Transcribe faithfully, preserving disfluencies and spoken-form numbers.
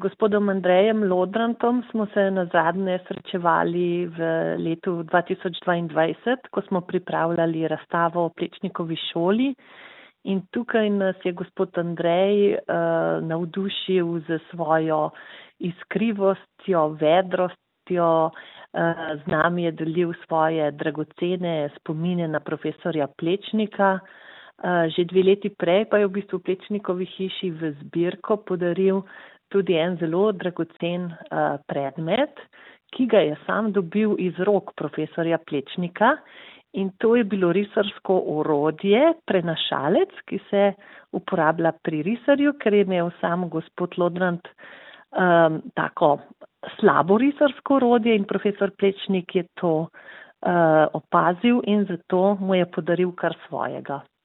gospodom Andrejem Lodrantom smo se nazadnje srečevali v letu dva tisoč dvaindvajset, ko smo pripravljali razstavo o Plečnikovi šoli. In tukaj nas je gospod Andrej uh, navdušil z svojo iskrivostjo, vedrostjo, uh, z nami je delil svoje dragocene spomine na profesorja Plečnika. Uh, že dve leti prej pa je v bistvu Plečnikovi hiši v zbirko podaril tudi en zelo dragocen uh, predmet, ki ga je sam dobil iz rok profesorja Plečnika. In to je bilo risarsko orodje, prenašalec, ki se uporablja pri risarju, ker je imel sam gospod Lodrant um, tako slabo risarsko orodje in profesor Plečnik je to uh, opazil in zato mu je podaril kar svojega.